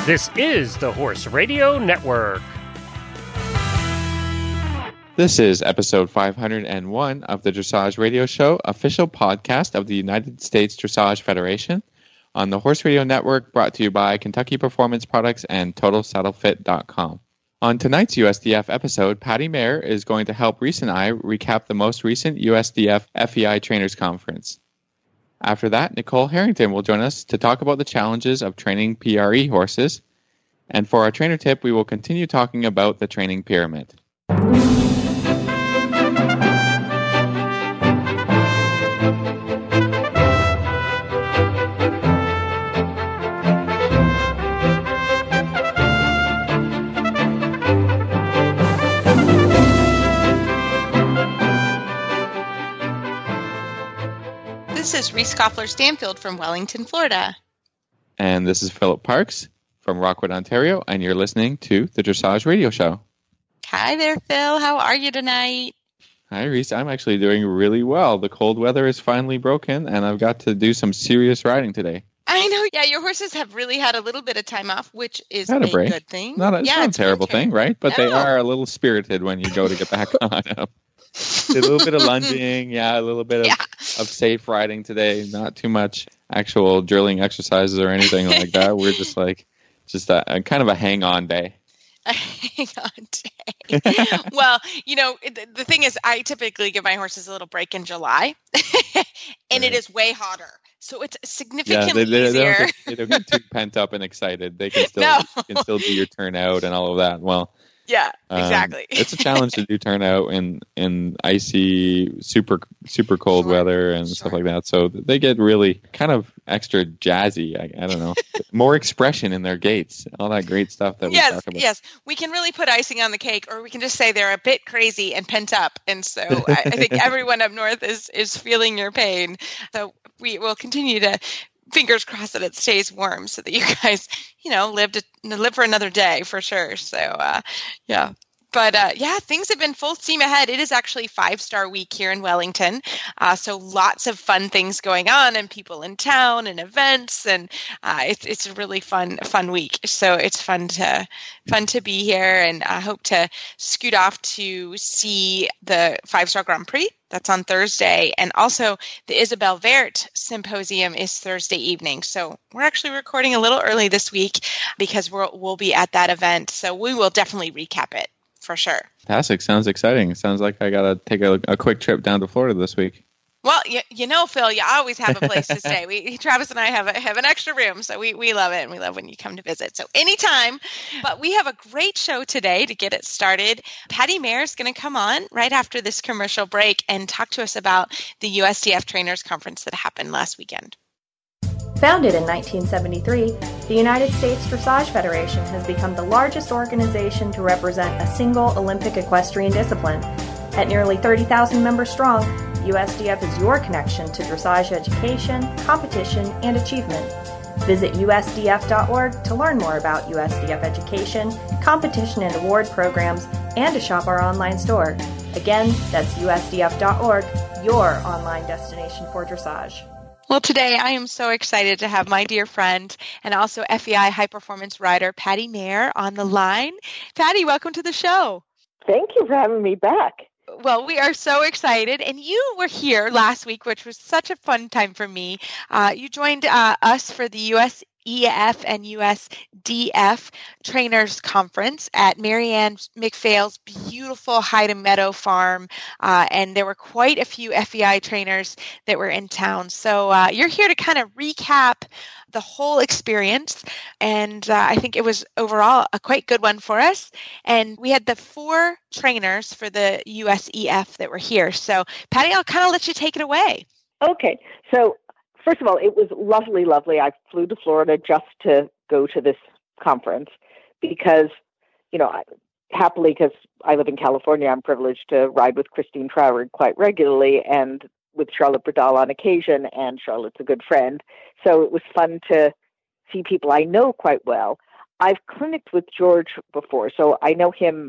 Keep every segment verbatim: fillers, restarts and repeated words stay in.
This is the Horse Radio Network. This is episode five hundred one of the Dressage Radio Show, official podcast of the United States Dressage Federation, on the Horse Radio Network, brought to you by Kentucky Performance Products and Total Saddle Fit dot com. On tonight's U S D F episode, Patty Mayer is going to help Reese and I recap the most recent U S D F F E I Trainers Conference. After that, Nicole Harrington will join us to talk about the challenges of training P R E horses. And for our trainer tip, we will continue talking about the training pyramid. This is Reese Koffler-Stanfield from Wellington, Florida. And this is Philip Parks from Rockwood, Ontario, and you're listening to the Dressage Radio Show. Hi there, Phil. How are you tonight? Hi, Reese. I'm actually doing really well. The cold weather is finally broken, and I've got to do some serious riding today. I know. Yeah, your horses have really had a little bit of time off, which is Had a, a break. good thing. Not a, it's yeah, not a it's terrible winter. thing, right? But No. they are a little spirited when you go to get back on them. A little bit of lunging, yeah, a little bit of, Yeah. of safe riding today. Not too much actual drilling exercises or anything like that. We're just like, just a, a kind of a hang-on day. Hang on day. Well, you know, the, the thing is, I typically give my horses a little break in July, and Right. it is way hotter. So it's Yeah, significantly they, they, they, easier. don't get, they don't get too pent up and excited. They can still No. you can still do your turnout and all of that. Well, Yeah, um, exactly. it's a challenge to do turnout in in icy, super super cold Sure, weather and sure. stuff like that. So they get really kind of extra jazzy. I, I don't know, more expression in their gaits. All that great stuff that we Yes, talk about. yes. We can really put icing on the cake, or we can just say they're a bit crazy and pent up. And so I, I think everyone up north is is feeling your pain. So we will continue to, fingers crossed, that it stays warm so that you guys, you know, live to live for another day for sure. So uh, yeah. But uh, yeah, things have been full steam ahead. It is actually five-star week here in Wellington. Uh, so lots of fun things going on and people in town and events. And uh, it's it's a really fun fun week. So it's fun to fun to be here. And I hope to scoot off to see the five-star Grand Prix. That's on Thursday. And also the Isabelle Vert Symposium is Thursday evening. So we're actually recording a little early this week because we'll, we'll be at that event. So we will definitely recap it. For sure. Fantastic. Sounds exciting. Sounds like I got to take a, a quick trip down to Florida this week. Well, you, you know, Phil, you always have a place to stay. We, Travis and I have a, have an extra room, so we, we love it, and we love when you come to visit. So anytime. But we have a great show today to get it started. Patty Mayer is going to come on right after this commercial break and talk to us about the U S D F Trainers Conference that happened last weekend. Founded in nineteen seventy-three, the United States Dressage Federation has become the largest organization to represent a single Olympic equestrian discipline. At nearly thirty thousand members strong, U S D F is your connection to dressage education, competition, and achievement. Visit U S D F dot org to learn more about U S D F education, competition and award programs, and to shop our online store. Again, that's U S D F dot org, your online destination for dressage. Well, today I am so excited to have my dear friend and also F E I high performance rider Patty Mayer on the line. Patty, welcome to the show. Thank you for having me back. Well, we are so excited. And you were here last week, which was such a fun time for me. Uh, you joined uh, us for the U S E F and U S D F Trainers Conference at Marianne McPhail's beautiful Hyde Meadow Farm. Uh, and there were quite a few F E I trainers that were in town. So uh, you're here to kind of recap the whole experience. And uh, I think it was overall a quite good one for us. And we had the four trainers for the U S E F that were here. So Patty, I'll kind of let you take it away. Okay. So first of all, it was lovely, lovely. I flew to Florida just to go to this conference because, you know, I, happily, because I live in California, I'm privileged to ride with Christine Troward quite regularly and with Charlotte Bradal on occasion, and Charlotte's a good friend. So it was fun to see people I know quite well. I've clinicked with George before, so I know him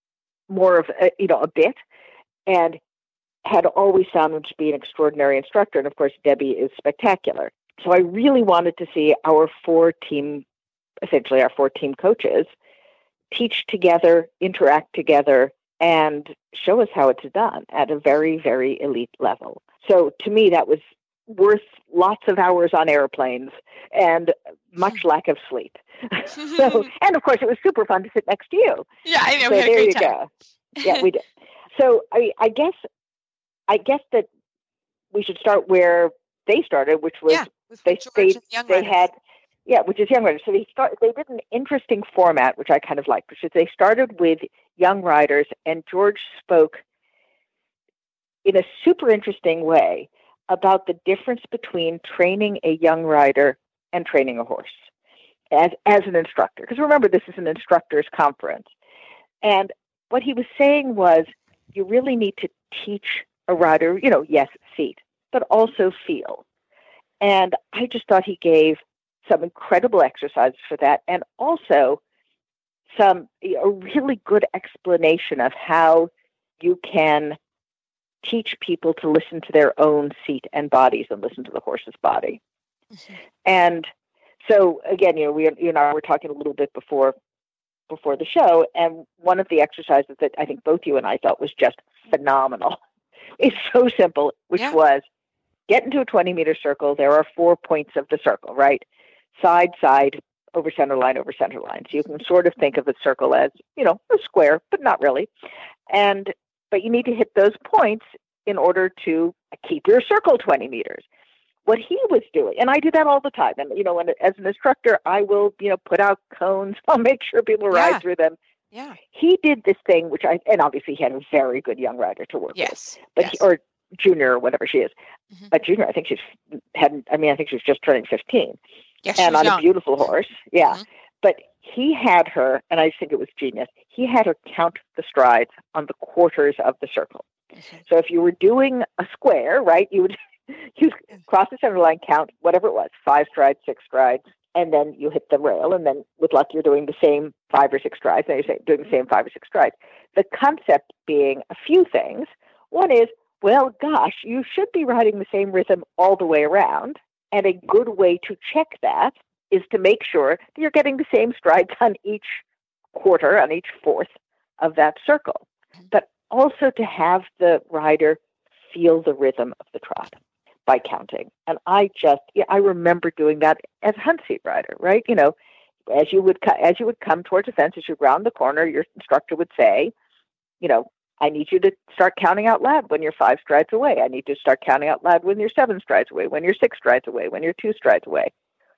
more of, a, you know, a bit, and had always found him to be an extraordinary instructor. And of course, Debbie is spectacular. So I really wanted to see our four team essentially our four team coaches, teach together, interact together, and show us how it's done at a very, very elite level. So to me, that was worth lots of hours on airplanes and much lack of sleep. So, and of course, it was super fun to sit next to you. Yeah, I know. So we had a there great you time. go. Yeah, we did. So I, I guess, I guess that we should start where they started, which was Yeah, with they George they, and the Young they Riders. had, yeah, which is young riders. So they start. They did an interesting format, which I kind of liked, which is they started with young riders, and George spoke in a super interesting way about the difference between training a young rider and training a horse as as an instructor. Because remember, this is an instructors conference, and what he was saying was, you really need to teach a rider, you know, yes, seat, but also feel. And I just thought he gave some incredible exercises for that, and also some a really good explanation of how you can teach people to listen to their own seat and bodies and listen to the horse's body. Mm-hmm. And so again, you know, we you and I were talking a little bit before before the show, and one of the exercises that I think both you and I thought was just phenomenal is so simple, which yeah. was get into a twenty meter circle. There are four points of the circle, right? Side, side, over center line, over center line. So you can sort of think of the circle as, you know, a square, but not really. And, but you need to hit those points in order to keep your circle twenty meters. What he was doing, and I do that all the time. And, you know, when, as an instructor, I will, you know, put out cones. I'll make sure people ride yeah. through them. Yeah. He did this thing, which I, and obviously he had a very good young rider to work yes. with. But yes. He, or junior or whatever she is. Mm-hmm. But junior, I think she's hadn't, I mean, I think she was just turning fifteen. Yes, and on young. a beautiful horse. Yeah. Mm-hmm. But he had her, and I think it was genius, he had her count the strides on the quarters of the circle. Mm-hmm. So if you were doing a square, right, you would you cross the center line, count whatever it was, five strides, six strides, and then you hit the rail, and then with luck you're doing the same five or six strides, and you're doing the same five or six strides. The concept being a few things. One is, well, gosh, you should be riding the same rhythm all the way around. And a good way to check that is to make sure that you're getting the same strides on each quarter, on each fourth of that circle. But also to have the rider feel the rhythm of the trot by counting. And I just, yeah, I remember doing that as a hunt seat rider, right? You know, as you would as you would come towards a fence, as you round the corner, your instructor would say, you know, I need you to start counting out loud when you're five strides away. I need you to start counting out loud when you're seven strides away, when you're six strides away, when you're two strides away.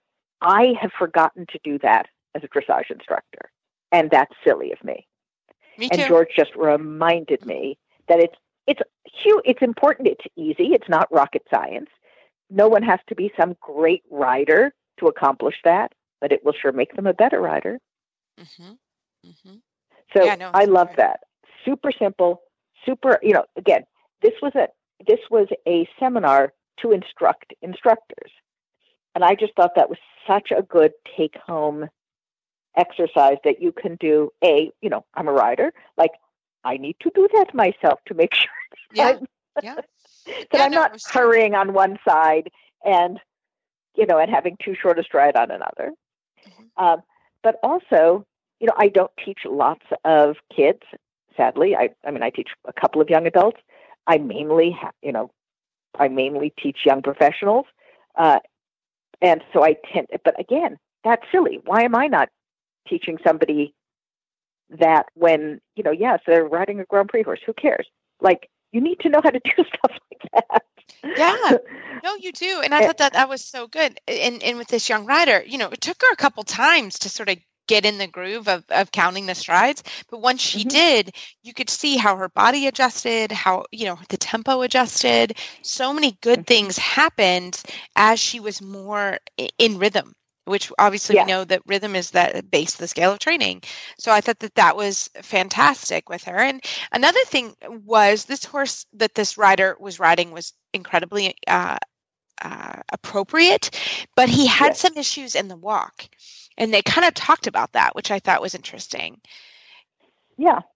I have forgotten to do that as a dressage instructor, and that's silly of me. Me too. And George just reminded me that it's it's huge, it's important, it's easy, it's not rocket science. No one has to be some great rider to accomplish that, but it will sure make them a better rider. Mm-hmm. Mm-hmm. So yeah, no, I love right. that. Super simple, super, you know, again, this was a this was a seminar to instruct instructors. And I just thought that was such a good take home exercise that you can do. A, you know, I'm a rider, like I need to do that myself to make sure yeah. I'm, yeah. that yeah, I'm no, not hurrying on one side and, you know, and having too short a stride on another. Mm-hmm. Um, but also, you know, I don't teach lots of kids. Sadly, I, I mean, I teach a couple of young adults. I mainly, ha- you know, I mainly teach young professionals. Uh, and so I tend, but again, that's silly. Why am I not teaching somebody that when, you know, yes, they're riding a Grand Prix horse, who cares? Like, you need to know how to do stuff like that. Yeah, no, you do. And I thought that that was so good. And, and with this young rider, you know, it took her a couple times to sort of get in the groove of, of counting the strides. But once she mm-hmm. did, you could see how her body adjusted, how, you know, the tempo adjusted. So many good mm-hmm. things happened as she was more in rhythm, which obviously yeah. we know that rhythm is the base of the scale of training. So I thought that that was fantastic with her. And another thing was this horse that this rider was riding was incredibly uh, uh, appropriate, but he had yes. some issues in the walk. And they kind of talked about that, which I thought was interesting. Yeah.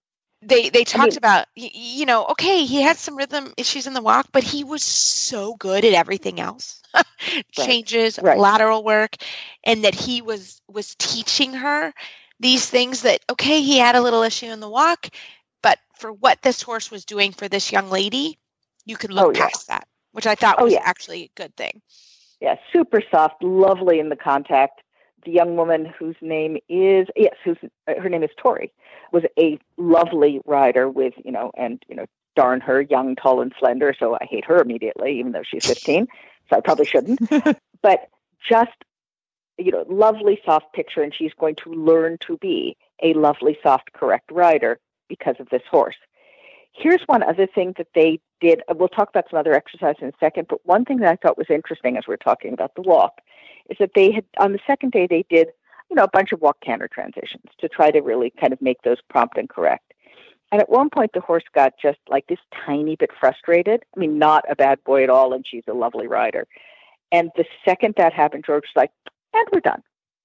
they they talked I mean, about, y- you know, okay, he had some rhythm issues in the walk, but he was so good at everything else. Changes, right. lateral work, and that he was was teaching her these things that, okay, he had a little issue in the walk, but for what this horse was doing for this young lady, you could look Oh, yeah. past that, which I thought Oh, was yeah. actually a good thing. Yeah, super soft, lovely in the contact. The young woman whose name is, yes, whose her name is Tori, was a lovely rider with, you know, and, you know, darn her, young, tall, and slender, so I hate her immediately, even though she's fifteen, so I probably shouldn't. But just, you know, lovely, soft picture, and she's going to learn to be a lovely, soft, correct rider because of this horse. Here's one other thing that they did. We'll talk about some other exercises in a second, but one thing that I thought was interesting as we're talking about the walk is that they had, on the second day, they did, you know, a bunch of walk canter transitions to try to really kind of make those prompt and correct. And at one point, the horse got just like this tiny bit frustrated. I mean, not a bad boy at all, and she's a lovely rider. And the second that happened, George was like, and we're done.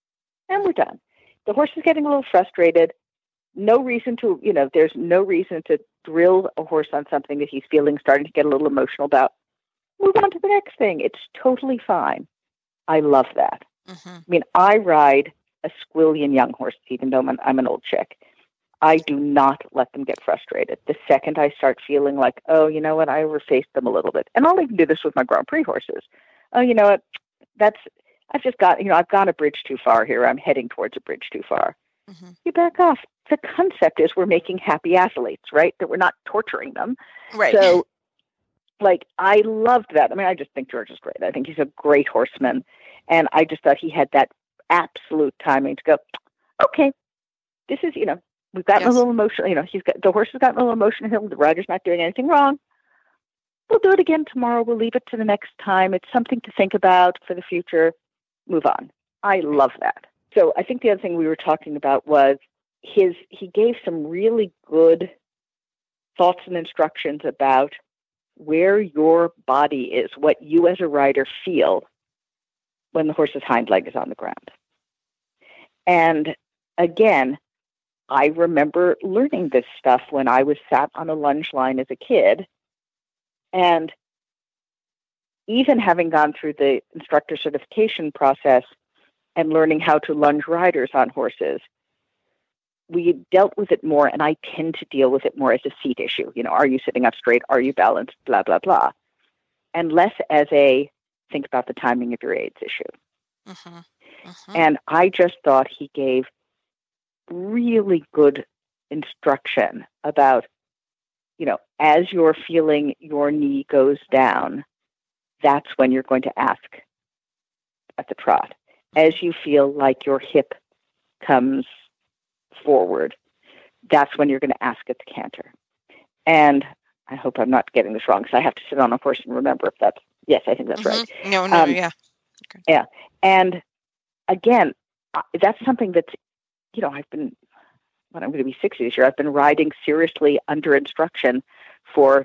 And we're done. The horse is getting a little frustrated. No reason to, you know, there's no reason to drill a horse on something that he's feeling, starting to get a little emotional about. Move on to the next thing. It's totally fine. I love that. Mm-hmm. I mean, I ride a squillion young horses, even though I'm an, I'm an old chick. I do not let them get frustrated. The second I start feeling like, oh, you know what, I overfaced them a little bit. And I'll even do this with my Grand Prix horses. Oh, you know what, that's, I've just got, you know, I've gone a bridge too far here. I'm heading towards a bridge too far. Mm-hmm. You back off. The concept is we're making happy athletes, right? That we're not torturing them. Right. So, like, I loved that. I mean, I just think George is great. I think he's a great horseman. And I just thought he had that absolute timing to go, okay, this is, you know, we've gotten yes. a little emotional, you know, he's got, the horse has gotten a little emotional. The rider's not doing anything wrong. We'll do it again tomorrow. We'll leave it to the next time. It's something to think about for the future. Move on. I love that. So I think the other thing we were talking about was his, he gave some really good thoughts and instructions about where your body is, what you as a rider feel when the horse's hind leg is on the ground. And again, I remember learning this stuff when I was sat on a lunge line as a kid. And even having gone through the instructor certification process and learning how to lunge riders on horses, we dealt with it more, and I tend to deal with it more as a seat issue. You know, are you sitting up straight? Are you balanced? Blah, blah, blah. And less as a think about the timing of your aids issue. Mm-hmm. Mm-hmm. And I just thought he gave really good instruction about, you know, as you're feeling your knee goes down, that's when you're going to ask at the trot. As you feel like your hip comes forward, that's when you're going to ask at the canter. And I hope I'm not getting this wrong, because I have to sit on a horse and remember if that's, yes, I think that's mm-hmm. right. No, no, um, yeah. Okay. Yeah. And again, that's something that's, you know, I've been, when I'm going to be sixty this year, I've been riding seriously under instruction for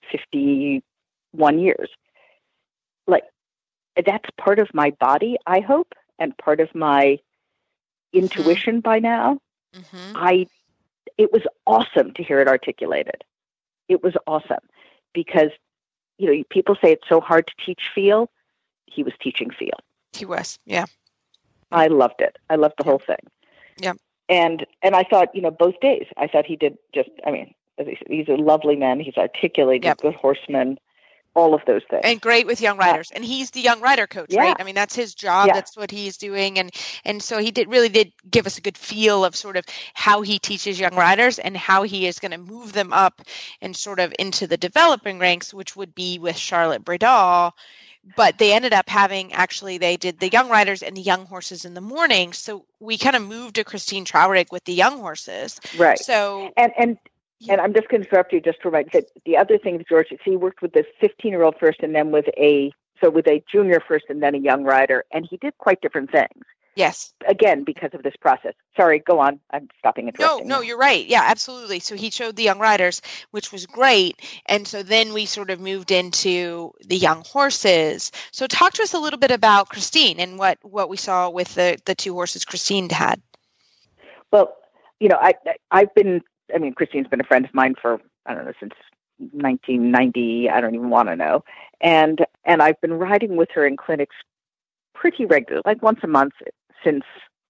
fifty-one years. Like, that's part of my body, I hope, and part of my intuition mm-hmm. by now. Mm-hmm. I, it was awesome to hear it articulated. It was awesome because, you know, people say it's so hard to teach feel. He was teaching feel. He was, yeah. I loved it. I loved the yeah. whole thing. Yeah. And and I thought, you know, both days, I thought he did just, I mean, as he said, he's a lovely man. He's articulated, yep. good horseman, all of those things. And great with young riders. And he's the young rider coach, yeah. right? I mean, that's his job. Yeah. That's what he's doing. And and so he did really did give us a good feel of sort of how he teaches young riders and how he is going to move them up and sort of into the developing ranks, which would be with Charlotte Bredal. But they ended up having, actually, they did the young riders and the young horses in the morning. So we kind of moved to Christine Traurig with the young horses. Right. So, and, and, yeah. and I'm just going to interrupt you just to remind that the other thing, George, is he worked with this fifteen-year-old first and then with a, so with a junior first and then a young rider. And he did quite different things. Yes. Again, because of this process. Sorry, go on. I'm stopping interrupting. No, no, you're right. Yeah, absolutely. So he showed the young riders, which was great. And so then we sort of moved into the young horses. So talk to us a little bit about Christine and what, what we saw with the, the two horses Christine had. Well, you know, I, I've been, I mean, Christine's been a friend of mine for, I don't know, since nineteen ninety. I don't even want to know. And, and I've been riding with her in clinics pretty regularly, like once a month since,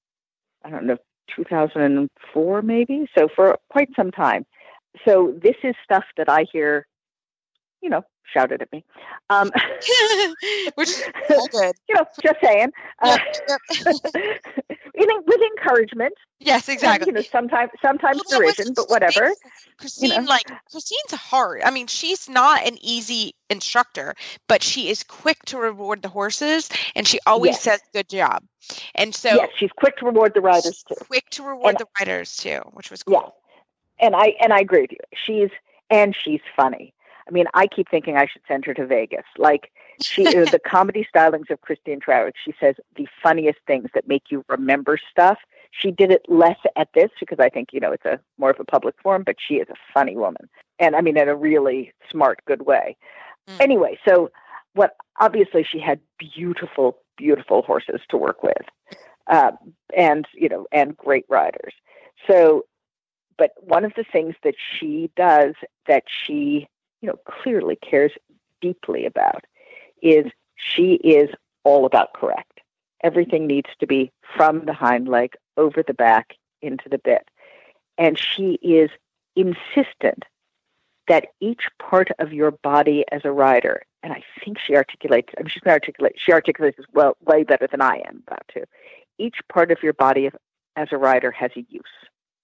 I don't know, two thousand four maybe. So for quite some time. So this is stuff that I hear, you know, shouted at me. Um, Which is all good. You know, just saying. Uh, Yep, yep. with encouragement. Yes, exactly. And, you know, sometimes sometimes Well, derision, but whatever. Christine, you know. like Christine's hard. I mean, she's not an easy instructor, but she is quick to reward the horses, and she always Yes. says "good job." And so, Yes, she's quick to reward the riders too. quick to reward And- the riders too, which was cool. Yeah, and I and I agree with you. She's and she's funny. I mean, I keep thinking I should send her to Vegas. Like she, uh, the comedy stylings of Christine Trowick. She says the funniest things that make you remember stuff. She did it less at this because I think, you know, it's a more of a public forum, but she is a funny woman. And I mean, in a really smart, good way. Mm. Anyway, so what, obviously she had beautiful, beautiful horses to work with, uh, and, you know, and great riders. So, but one of the things that she does that she, you know, clearly cares deeply about is she is all about correct. Everything needs to be from the hind leg, over the back, into the bit. And she is insistent that each part of your body as a rider, and I think she articulates, I mean, she's going to articulate, she articulates as well, way better than I am about to. Each part of your body as a rider has a use.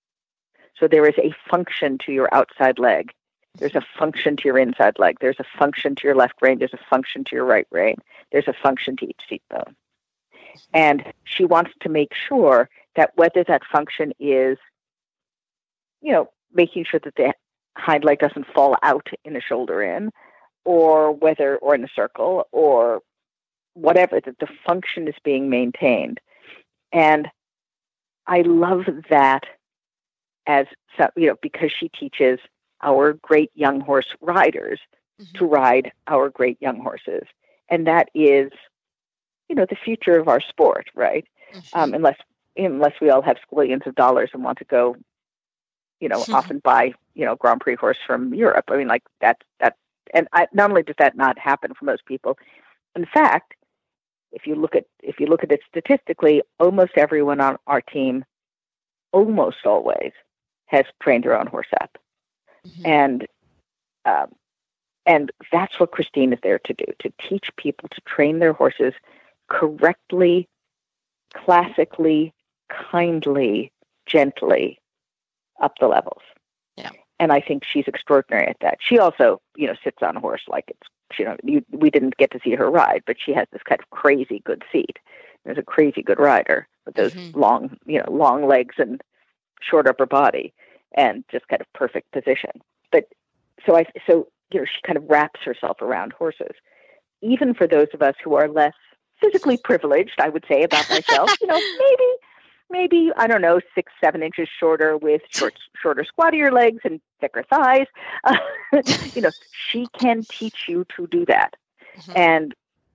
So there is a function to your outside leg. There's a function to your inside leg. There's a function to your left rein. There's a function to your right rein. There's a function to each seat bone. And she wants to make sure that whether that function is, you know, making sure that the hind leg doesn't fall out in a shoulder in, or whether, or in a circle, or whatever, that the function is being maintained. And I love that as, you know, because she teaches our great young horse riders mm-hmm. to ride our great young horses. And that is, you know, the future of our sport, right? Mm-hmm. Um, unless unless we all have squillions of dollars and want to go, you know, mm-hmm. often buy, you know, Grand Prix horse from Europe. I mean, like that, that, and I, not only does that not happen for most people, in fact, if you look at, if you look at it statistically, almost everyone on our team, almost always, has trained their own horse up. Mm-hmm. And, um, and that's what Christine is there to do, to teach people to train their horses correctly, classically, kindly, gently up the levels. Yeah. And I think she's extraordinary at that. She also, you know, sits on a horse like it's, you know, you, we didn't get to see her ride, but she has this kind of crazy good seat. There's a crazy good rider with those mm-hmm. long, you know, long legs and short upper body and just kind of perfect position. But so I, so, you know, she kind of wraps herself around horses. Even for those of us who are less physically privileged, I would say about myself, you know, maybe, maybe, I don't know, six, seven inches shorter with short, shorter, squattier legs and thicker thighs. Uh, you know, she can teach you to do that. Mm-hmm. And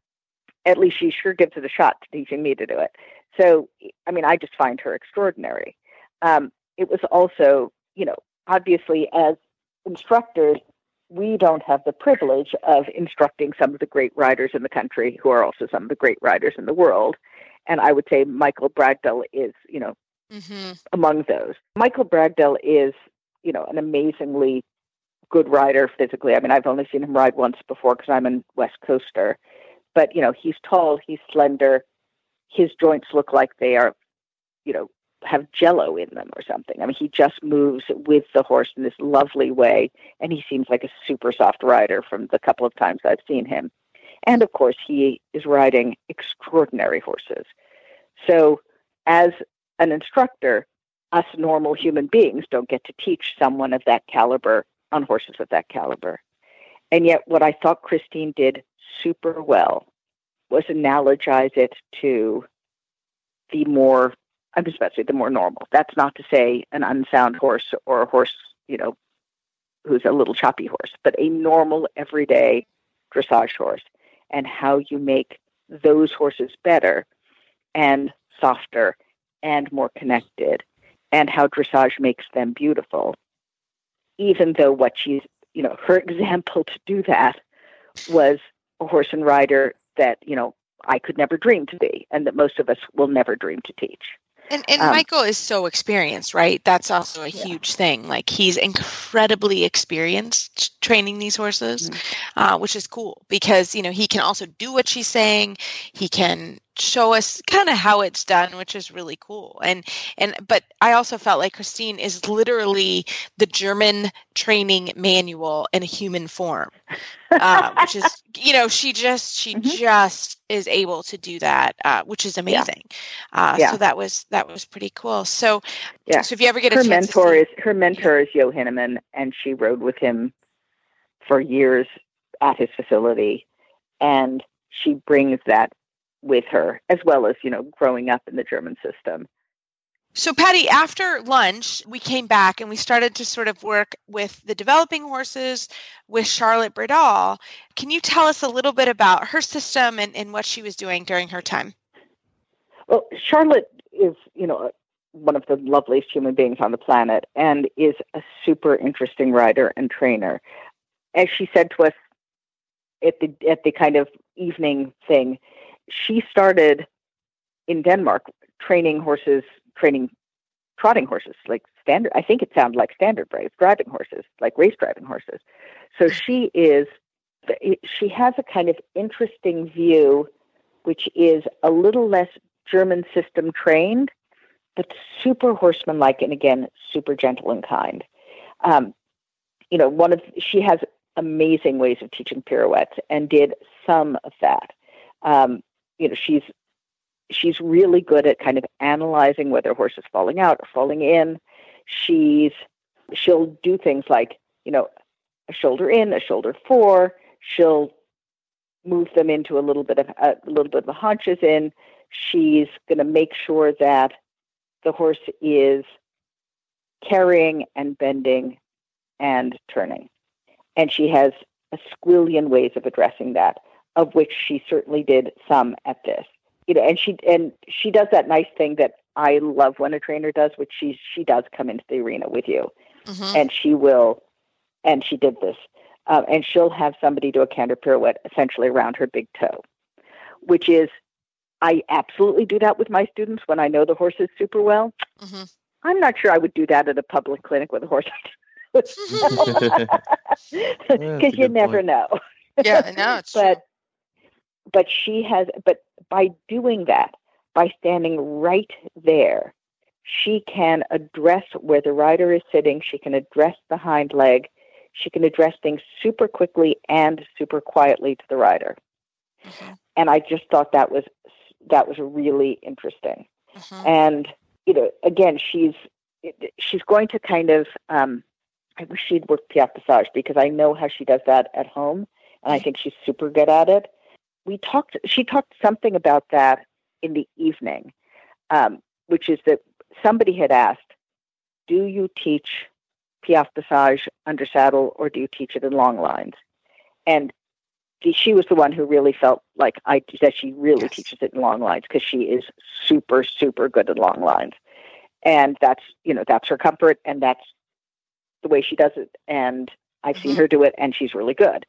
at least she sure gives it a shot to teaching me to do it. So, I mean, I just find her extraordinary. Um, it was also, you know, obviously as instructors, we don't have the privilege of instructing some of the great riders in the country who are also some of the great riders in the world. And I would say Michael Bragdell is, you know, mm-hmm. among those. Michael Bragdell is, you know, an amazingly good rider physically. I mean, I've only seen him ride once before because I'm a West Coaster. But, you know, he's tall, he's slender. His joints look like they are, you know, have jello in them or something. I mean, he just moves with the horse in this lovely way, and he seems like a super soft rider from the couple of times I've seen him. And of course, he is riding extraordinary horses. So as an instructor, us normal human beings don't get to teach someone of that caliber on horses of that caliber. And yet what I thought Christine did super well was analogize it to the more, I'm just about to say the more normal. That's not to say an unsound horse or a horse, you know, who's a little choppy horse, but a normal, everyday dressage horse, and how you make those horses better and softer and more connected, and how dressage makes them beautiful. even though what she's, you know, her example to do that was a horse and rider that, you know, I could never dream to be, and that most of us will never dream to teach. And, and um, Michael is so experienced, right? That's also a yeah. huge thing. Like, he's incredibly experienced training these horses, mm-hmm. uh, which is cool because, you know, he can also do what she's saying. He can show us kind of how it's done, which is really cool. And, and, but I also felt like Christine is literally the German training manual in a human form, uh, which is, you know, she just, she mm-hmm. just is able to do that, uh, which is amazing. Yeah. Uh, yeah. So that was, that was pretty cool. So, yeah. so if you ever get a her chance mentor to see, is, her mentor is Jo Hinnemann, and she rode with him for years at his facility. And she brings that with her, as well as, you know, growing up in the German system. So, Patty, after lunch, we came back and we started to sort of work with the developing horses with Charlotte Bredahl. Can you tell us a little bit about her system and, and what she was doing during her time? Well, Charlotte is, you know, one of the loveliest human beings on the planet and is a super interesting rider and trainer. As she said to us at the at the kind of evening thing, she started in Denmark training horses, training trotting horses, like standard, I think it sounded like standard brave, driving horses, like race driving horses. So she is, she has a kind of interesting view, which is a little less German system trained, but super horsemanlike and, again, super gentle and kind. Um, you know, one of, she has amazing ways of teaching pirouettes and did some of that. Um, you know, she's she's really good at kind of analyzing whether a horse is falling out or falling in. She's she'll do things like, you know, a shoulder in, a shoulder four. She'll move them into a little bit of a little bit of the haunches in. She's going to make sure that the horse is carrying and bending and turning, and she has a squillion ways of addressing that, of which she certainly did some at this. You know, and she and she does that nice thing that I love when a trainer does, which she she does come into the arena with you, mm-hmm. and she will, and she did this, uh, and she'll have somebody do a canter pirouette essentially around her big toe, which is, I absolutely do that with my students when I know the horses super well. Mm-hmm. I'm not sure I would do that at a public clinic with a horse, because yeah, you never point. know. Yeah, I know. It's but. True. But she has, but by doing that, by standing right there, she can address where the rider is sitting. She can address the hind leg. She can address things super quickly and super quietly to the rider. Mm-hmm. And I just thought that was, that was really interesting. Mm-hmm. And, you know, again, she's, she's going to kind of, um, I wish she'd worked piaffe dressage, because I know how she does that at home. And I think she's super good at it. We talked, she talked something about that in the evening, um, which is that somebody had asked, do you teach piaffe dressage under saddle, or do you teach it in long lines? And the, she was the one who really felt like I, that she really yes. teaches it in long lines, because she is super, super good at long lines. And that's, you know, that's her comfort, and that's the way she does it. And I've mm-hmm. seen her do it, and she's really good.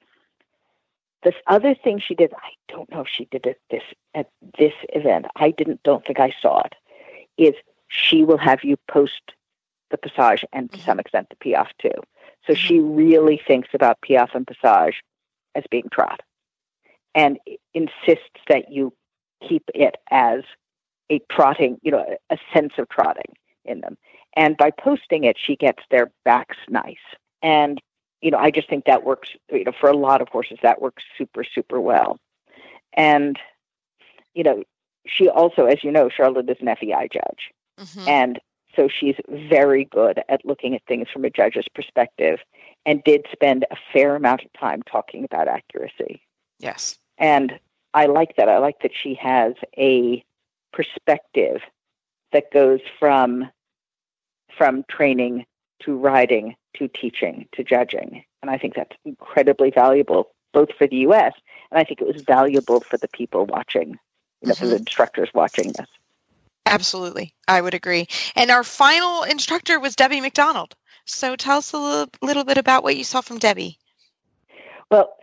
This other thing she did, I don't know if she did it this at this event. I didn't, don't think I saw it, is she will have you post the passage and to mm-hmm. some extent the piaffe too. So mm-hmm. she really thinks about piaffe and passage as being trot, and insists that you keep it as a trotting, you know, a sense of trotting in them. And by posting it, she gets their backs nice. And you know, I just think that works, you know, for a lot of horses, that works super, super well. And, you know, she also, as you know, Charlotte is an F E I judge. Mm-hmm. And so she's very good at looking at things from a judge's perspective, and did spend a fair amount of time talking about accuracy. Yes. And I like that. I like that she has a perspective that goes from, from training to riding, to teaching, to judging. And I think that's incredibly valuable, both for the U S, and I think it was valuable for the people watching, you know, mm-hmm. for the instructors watching this. Absolutely. I would agree. And our final instructor was Debbie McDonald. So tell us a little, little bit about what you saw from Debbie. Well,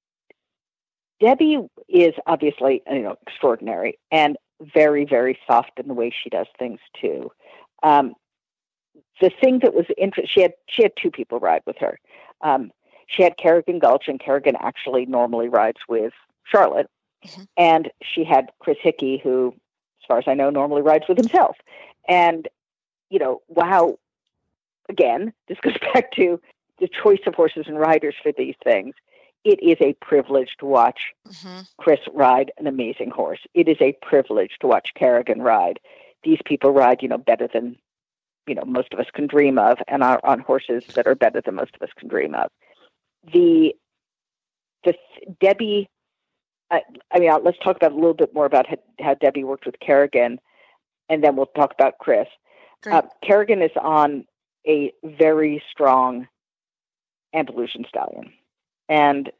Debbie is obviously, you know, extraordinary and very, very soft in the way she does things too. Um, the thing that was interesting, she had she had two people ride with her. Um, she had Kerrigan Gulch, and Kerrigan actually normally rides with Charlotte, mm-hmm. and she had Chris Hickey, who, as far as I know, normally rides with himself. And you know, wow, again, this goes back to the choice of horses and riders for these things. It is a privilege to watch mm-hmm. Chris ride an amazing horse. It is a privilege to watch Kerrigan ride. These people ride, you know, better than, you know, most of us can dream of, and are on horses that are better than most of us can dream of. The, the Debbie, I, I mean, let's talk about a little bit more about how, how Debbie worked with Kerrigan, and then we'll talk about Chris. Uh, Kerrigan is on a very strong Andalusian stallion. And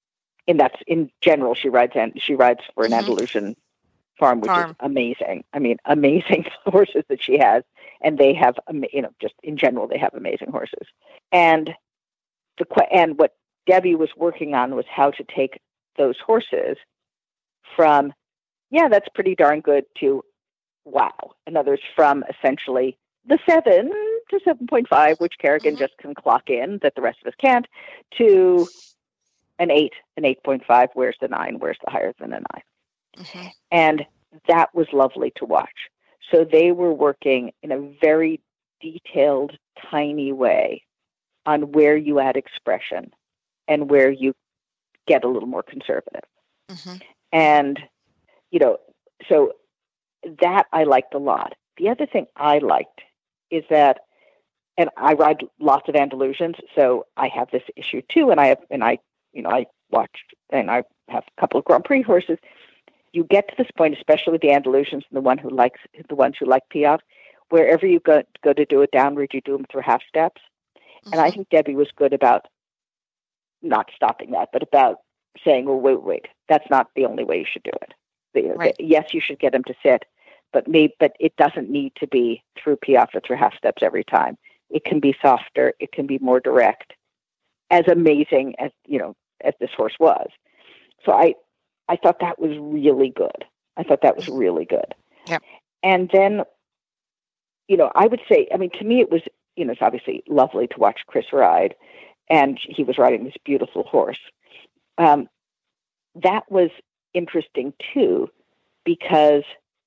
in that's in general, she rides and she rides for an mm-hmm. Andalusian farm, which farm. is amazing. I mean, amazing horses that she has, and they have, you know, just in general, they have amazing horses. And the and what Debbie was working on was how to take those horses from, yeah, that's pretty darn good, to wow. In other words, from essentially the seven to seven point five, which Kerrigan mm-hmm. just can clock in, that the rest of us can't, to an eight, an eight point five, where's the nine, where's the higher than a nine? Mm-hmm. And that was lovely to watch. So they were working in a very detailed, tiny way on where you add expression and where you get a little more conservative. Mm-hmm. And, you know, so that I liked a lot. The other thing I liked is that, and I ride lots of Andalusians, so I have this issue too, and I have, and I, you know, I watched, and I have a couple of Grand Prix horses. You get to this point, especially with the Andalusians and the one who likes, the ones who like Piaffe, wherever you go, go to do it downward, you do them through half steps. Mm-hmm. And I think Debbie was good about not stopping that, but about saying, well, wait, wait, that's not the only way you should do it. The, right. the, yes, you should get them to sit, but me, but it doesn't need to be through Piaffe or through half steps every time. It can be softer. It can be more direct. As amazing as, you know, as this horse was. So I, I thought that was really good. I thought that was really good. Yeah. And then, you know, I would say, I mean, to me, it was, you know, it's obviously lovely to watch Chris ride, and he was riding this beautiful horse. Um, that was interesting too, because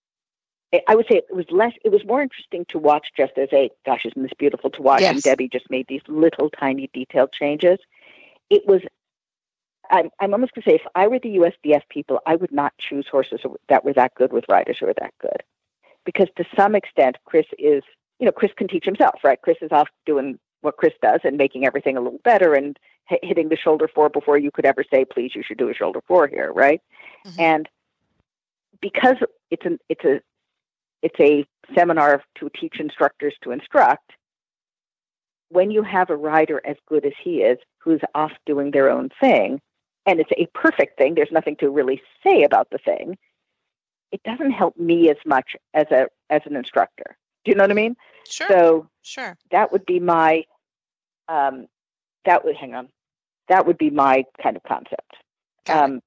I would say it was less, it was more interesting to watch just as a, gosh, isn't this beautiful to watch? Yes. And Debbie just made these little tiny detailed changes. It was, I'm, I'm almost going to say, if I were the U S D F people, I would not choose horses that were that good with riders who are that good. Because to some extent, Chris is, you know, Chris can teach himself, right? Chris is off doing what Chris does and making everything a little better and h- hitting the shoulder four before you could ever say, please, you should do a shoulder four here, right? Mm-hmm. And because it's an, it's a, it's a seminar to teach instructors to instruct, when you have a rider as good as he is, who's off doing their own thing, and it's a perfect thing, there's nothing to really say about the thing, it doesn't help me as much as a as an instructor. Do you know what I mean? Sure. So sure. that would be my, um, that would, hang on, that would be my kind of concept. Um,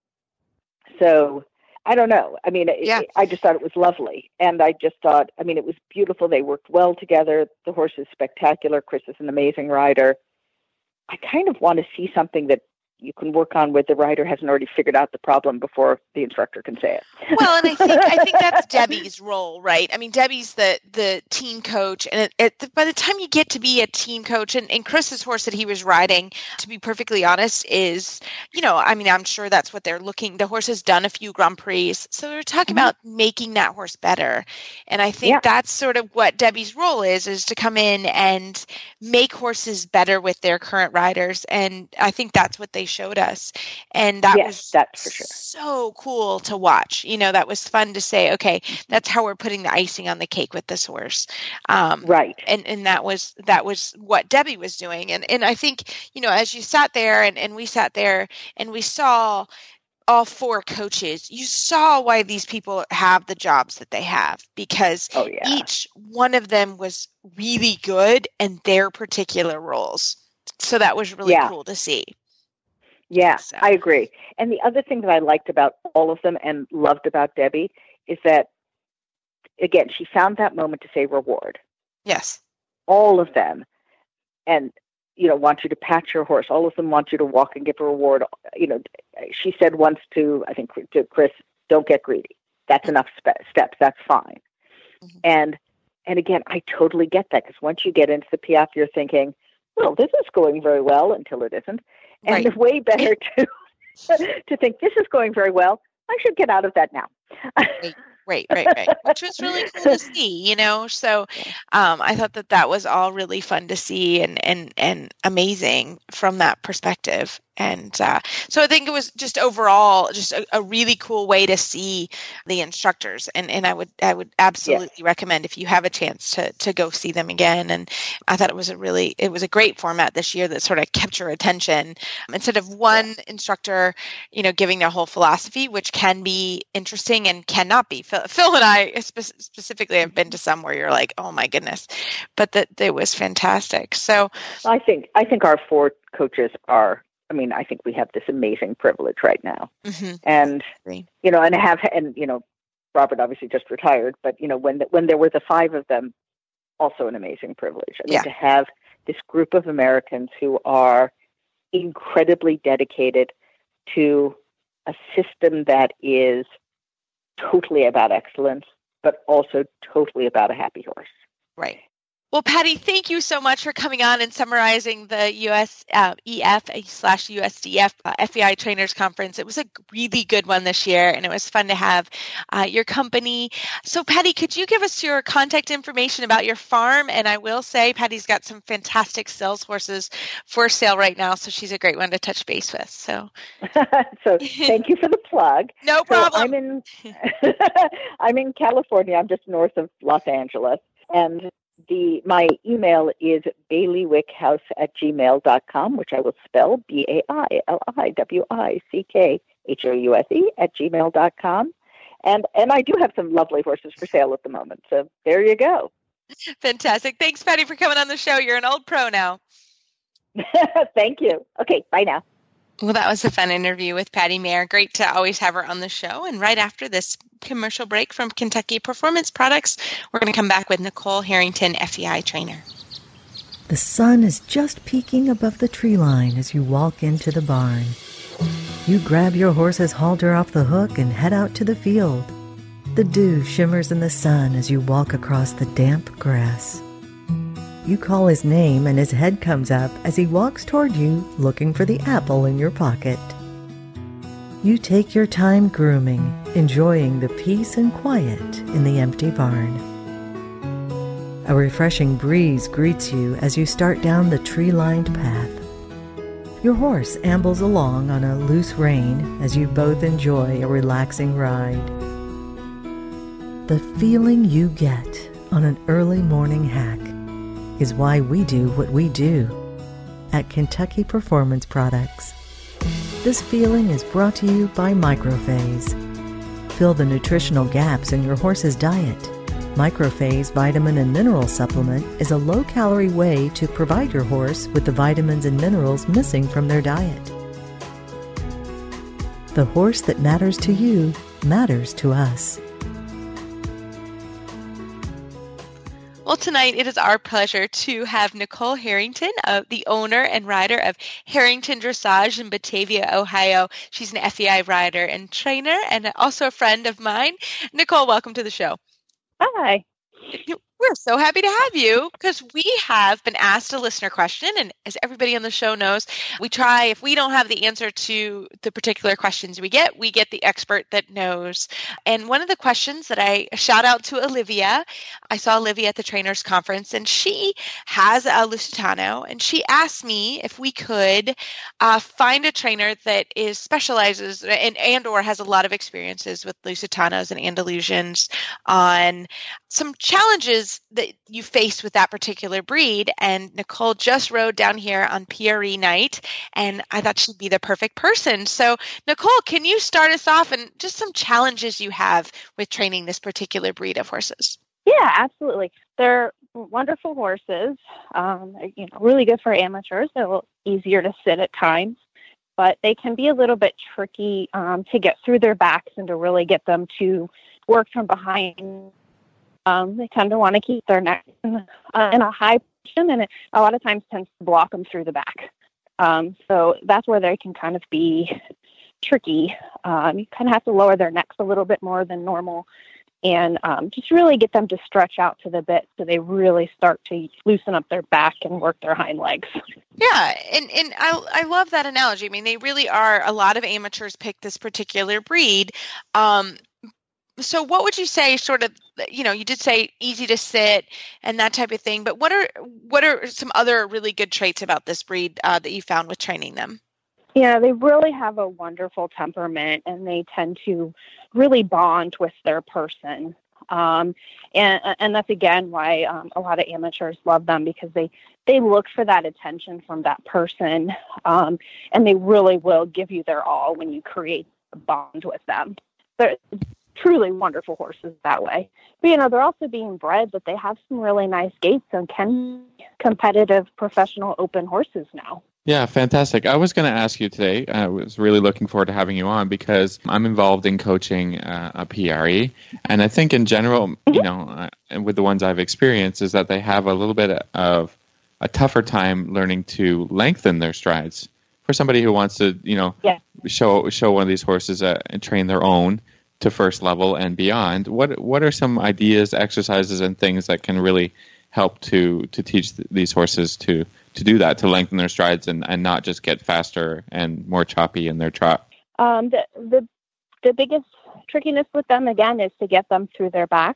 so I don't know. I mean, yeah. it, I just thought it was lovely. And I just thought, I mean, it was beautiful. They worked well together. The horse is spectacular. Chris is an amazing rider. I kind of want to see something that you can work on where the rider hasn't already figured out the problem before the instructor can say it. Well, and I think I think that's Debbie's role, right? I mean, Debbie's the the team coach, and it, it, by the time you get to be a team coach, and, and Chris's horse that he was riding, to be perfectly honest, is, you know, I mean, I'm sure that's what they're looking. The horse has done a few Grand Prix, so they're talking mm-hmm. about making that horse better, and I think yeah. that's sort of what Debbie's role is: is to come in and make horses better with their current riders, and I think that's what they showed us, and that yes, was that's for sure. so cool to watch. You know, that was fun to say, okay, that's how we're putting the icing on the cake with this horse, um, right? And and that was that was what Debbie was doing, and and I think, you know, as you sat there and and we sat there and we saw all four coaches, you saw why these people have the jobs that they have, because Oh, yeah. each one of them was really good in their particular roles. So that was really Yeah. cool to see. Yeah, So. I agree. And the other thing that I liked about all of them and loved about Debbie is that, again, she found that moment to say reward. Yes. All of them. And, you know, want you to pat your horse. All of them want you to walk and give a reward. You know, she said once to, I think, to Chris, don't get greedy. That's enough spe- steps. That's fine. Mm-hmm. And, and again, I totally get that, because once you get into the P F, you're thinking, well, this is going very well until it isn't. And Right. it's way better to to think this is going very well. I should get out of that now. Right, right, right. Which was really cool to see, you know. So um, I thought that that was all really fun to see and and and amazing from that perspective. And uh, so I think it was just overall just a, a really cool way to see the instructors. And and I would I would absolutely Yes. recommend, if you have a chance to to go see them again. And I thought it was a really it was a great format this year that sort of kept your attention instead of one instructor, you know, giving their whole philosophy, which can be interesting and cannot be. Phil, Phil and I spe- specifically have been to some where you're like, oh my goodness, but that it was fantastic. So I think I think our four coaches are. I mean, I think we have this amazing privilege right now, mhm, and agree. you know, and have and you know, Robert obviously just retired, but you know, when the, when there were the five of them, also an amazing privilege. I mean, Yeah. to have this group of Americans who are incredibly dedicated to a system that is totally about excellence, but also totally about a happy horse. Right. Well, Patty, thank you so much for coming on and summarizing the U S uh, E F slash U S D F uh, F E I Trainers Conference. It was a really good one this year, and it was fun to have uh, your company. So, Patty, could you give us your contact information about your farm? And I will say, Patty's got some fantastic sales horses for sale right now, so she's a great one to touch base with. So, So thank you for the plug. no So problem. I'm in I'm in California. I'm just north of Los Angeles, and the my email is baileywickhouse at gmail dot com, which I will spell B A I L I W I C K H O U S E at gmail dot com. And and I do have some lovely horses for sale at the moment. So there you go. Fantastic. Thanks, Patty, for coming on the show. You're an old pro now. Thank you. Okay, bye now. Well, that was a fun interview with Patty Mayer. Great to always have her on the show. And right after this commercial break from Kentucky Performance Products, we're going to come back with Nicole Harrington, F E I trainer. The sun is just peeking above the tree line as you walk into the barn. You grab your horse's halter off the hook and head out to the field. The dew shimmers in the sun as you walk across the damp grass. You call his name and his head comes up as he walks toward you, looking for the apple in your pocket. You take your time grooming, enjoying the peace and quiet in the empty barn. A refreshing breeze greets you as you start down the tree-lined path. Your horse ambles along on a loose rein as you both enjoy a relaxing ride. The feeling you get on an early morning hack is why we do what we do at Kentucky Performance Products. This feeling is brought to you by Microphase. Fill the nutritional gaps in your horse's diet. Microphase Vitamin and Mineral Supplement is a low-calorie way to provide your horse with the vitamins and minerals missing from their diet. The horse that matters to you matters to us. Well, tonight it is our pleasure to have Nicole Harrington, uh, the owner and rider of Harrington Dressage in Batavia, Ohio. She's an F E I rider and trainer and also a friend of mine. Nicole, welcome to the show. Hi. We're so happy to have you because we have been asked a listener question. And as everybody on the show knows, we try, if we don't have the answer to the particular questions we get, we get the expert that knows. And one of the questions that I shout out to Olivia, I saw Olivia at the trainers conference and she has a Lusitano and she asked me if we could uh, find a trainer that is specializes and, and or has a lot of experiences with Lusitanos and Andalusians on some challenges challenges that you face with that particular breed. And Nicole just rode down here on P R E night, and I thought she'd be the perfect person. So Nicole, can you start us off and just some challenges you have with training this particular breed of horses? Yeah, absolutely. They're wonderful horses, um, you know, really good for amateurs. They're a little easier to sit at times, but they can be a little bit tricky um, to get through their backs and to really get them to work from behind. Um, they tend to want to keep their neck in, uh, in a high position, and it a lot of times tends to block them through the back. Um, so that's where they can kind of be tricky. Um, you kind of have to lower their necks a little bit more than normal, and um, just really get them to stretch out to the bit so they really start to loosen up their back and work their hind legs. Yeah, and, and I, I love that analogy. I mean, they really are, a lot of amateurs pick this particular breed. Um, so what would you say sort of, you know, you did say easy to sit and that type of thing, but what are what are some other really good traits about this breed uh, that you found with training them? Yeah, they really have a wonderful temperament, and they tend to really bond with their person. Um, and, and that's, again, why um, a lot of amateurs love them, because they, they look for that attention from that person, um, and they really will give you their all when you create a bond with them. They're truly wonderful horses that way. But, you know, they're also being bred that they have some really nice gaits and can be competitive professional open horses now. Yeah, fantastic. I was going to ask you today, I was really looking forward to having you on because I'm involved in coaching uh, a P R E. And I think in general, you know, uh, with the ones I've experienced is that they have a little bit of a tougher time learning to lengthen their strides. For somebody who wants to, you know, yeah. show show one of these horses uh, and train their own to first level and beyond, what what are some ideas, exercises, and things that can really help to to teach th- these horses to to do that, to lengthen their strides and, and not just get faster and more choppy in their trot? Um, the, the the biggest trickiness with them, again, is to get them through their back.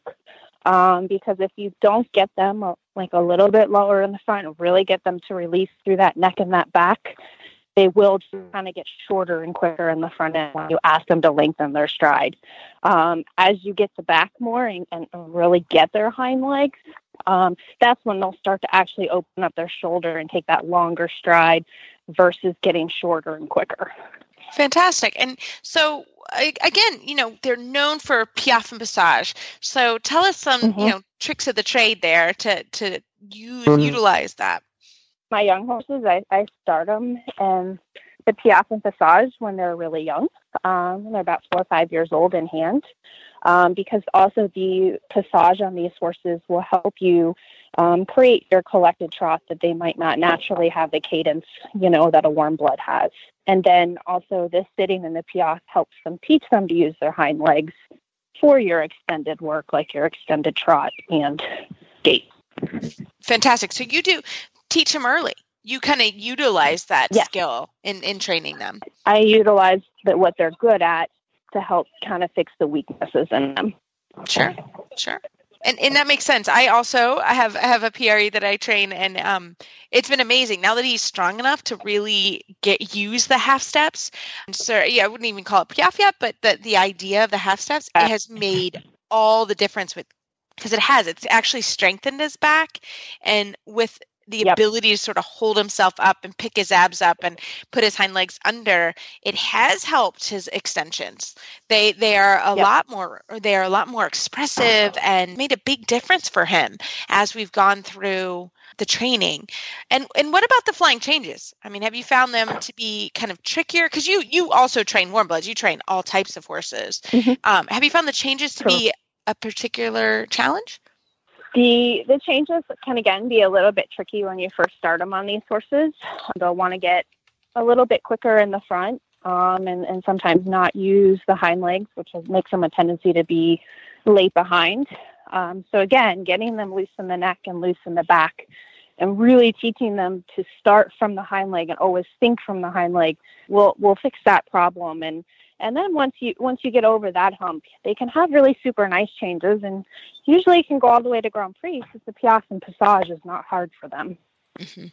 Um, because if you don't get them uh, like a little bit lower in the front and really get them to release through that neck and that back, they will just kind of get shorter and quicker in the front end when you ask them to lengthen their stride. Um, as you get the back more and, and really get their hind legs, um, that's when they'll start to actually open up their shoulder and take that longer stride versus getting shorter and quicker. Fantastic. And so, again, you know, they're known for piaffe and passage. So tell us some, mm-hmm. you know, tricks of the trade there to, to use, mm-hmm. utilize that. My young horses, I, I start them in the piaffe and passage when they're really young. Um, they're about four or five years old in hand, um, because also the passage on these horses will help you um, create your collected trot that they might not naturally have the cadence, you know, that a warm blood has. And then also this sitting in the piaffe helps them teach them to use their hind legs for your extended work, like your extended trot and gait. Fantastic. So you do teach them early. You kind of utilize that yes. skill in, in training them. I utilize the, what they're good at to help kind of fix the weaknesses in them. Sure, sure. And and that makes sense. I also I have I have a P R E that I train, and um, it's been amazing now that he's strong enough to really get use the half steps. And so yeah, I wouldn't even call it piaffe yet, but the the idea of the half steps, it has made all the difference with, because it has. It's actually strengthened his back, and with the yep. ability to sort of hold himself up and pick his abs up and put his hind legs under, it has helped his extensions. They they are a yep. lot more they are a lot more expressive and made a big difference for him as we've gone through the training. And and what about the flying changes? I mean, have you found them to be kind of trickier? Because you you also train warm bloods, you train all types of horses. Mm-hmm. Um, have you found the changes to cool. be a particular challenge? The the changes can, again, be a little bit tricky when you first start them on these horses. They'll want to get a little bit quicker in the front um, and, and sometimes not use the hind legs, which makes them a tendency to be late behind. Um, so, again, getting them loose in the neck and loose in the back and really teaching them to start from the hind leg and always think from the hind leg will will fix that problem. And And then once you once you get over that hump, they can have really super nice changes, and usually can go all the way to Grand Prix because the piaffe and passage is not hard for them. Mm-hmm.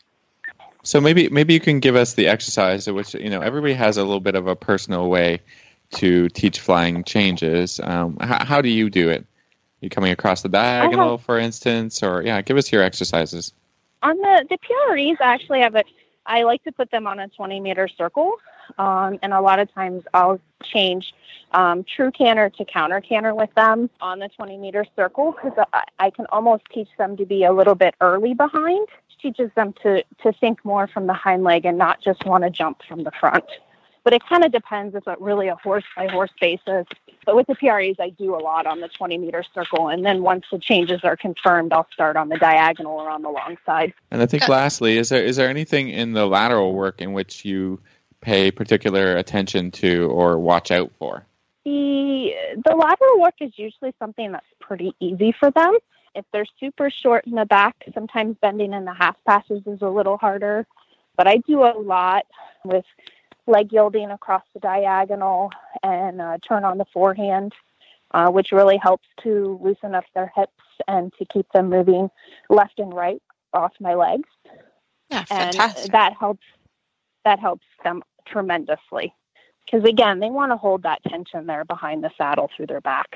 So maybe maybe you can give us the exercise, which, you know, everybody has a little bit of a personal way to teach flying changes. Um, how, how do you do it? You coming across the diagonal, for instance, or yeah, give us your exercises. On the, the P R Es, I actually have a, I like to put them on a twenty meter circle. Um, and a lot of times I'll change um, true canter to counter canter with them on the twenty meter circle, because I, I can almost teach them to be a little bit early behind. It teaches them to, to think more from the hind leg and not just want to jump from the front. But it kind of depends. It's a really a horse by horse basis. But with the P R Es, I do a lot on the twenty meter circle. And then once the changes are confirmed, I'll start on the diagonal or on the long side. And I think lastly, is there is there anything in the lateral work in which you pay particular attention to or watch out for? The, the lateral work is usually something that's pretty easy for them. If they're super short in the back, sometimes bending in the half passes is a little harder. But I do a lot with leg yielding across the diagonal and uh, turn on the forehand, uh, which really helps to loosen up their hips and to keep them moving left and right off my legs. Yeah, and fantastic. that helps. That helps them tremendously, because again, they want to hold that tension there behind the saddle through their backs.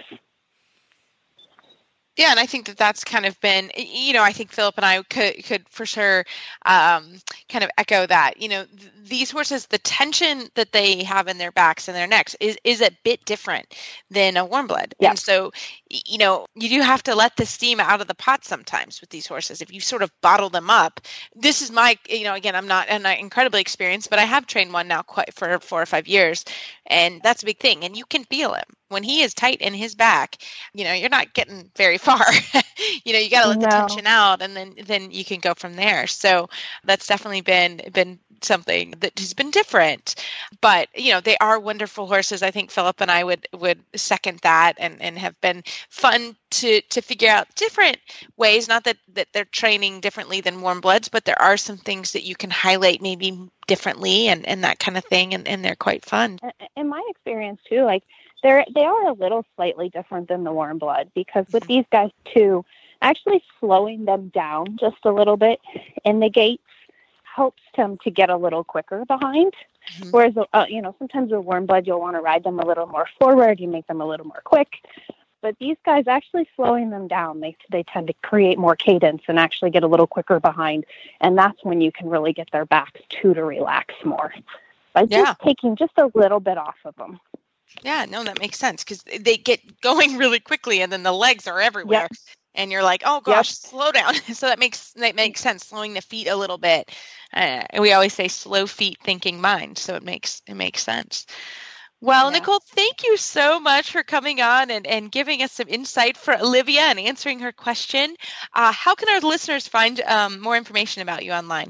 Yeah, and I think that that's kind of been, you know, I think Philip and I could could for sure um, kind of echo that. You know, th- these horses, the tension that they have in their backs and their necks is, is a bit different than a warm blood. Yeah. And so, you know, you do have to let the steam out of the pot sometimes with these horses. If you sort of bottle them up, this is my, you know, again, I'm not, I'm not incredibly experienced, but I have trained one now quite for four or five years. And that's a big thing. And you can feel him. When he is tight in his back, you know, you're not getting very far. you know, you got to let No. the tension out, and then then you can go from there. So that's definitely been been something that has been different. But, you know, they are wonderful horses. I think Philip and I would would second that, and, and have been fun to to figure out different ways. Not that, that they're training differently than warm bloods, but there are some things that you can highlight maybe differently and, and that kind of thing, and, and they're quite fun. In my experience too, like, They're, they are a little slightly different than the warm blood, because with these guys too, actually slowing them down just a little bit in the gates helps them to get a little quicker behind. Mm-hmm. Whereas, uh, you know, sometimes with warm blood, you'll want to ride them a little more forward. You make them a little more quick. But these guys, actually slowing them down, they they tend to create more cadence and actually get a little quicker behind. And that's when you can really get their backs too to relax more. By just Yeah. taking just a little bit off of them. Yeah, no, that makes sense, because they get going really quickly, and then the legs are everywhere, Yep. and you're like, "Oh gosh, Yep. slow down." So that makes that makes sense. Slowing the feet a little bit. Uh, and we always say, "Slow feet, thinking mind." So it makes it makes sense. Well, Yeah. Nicole, thank you so much for coming on and, and giving us some insight for Olivia and answering her question. Uh, how can our listeners find um, more information about you online?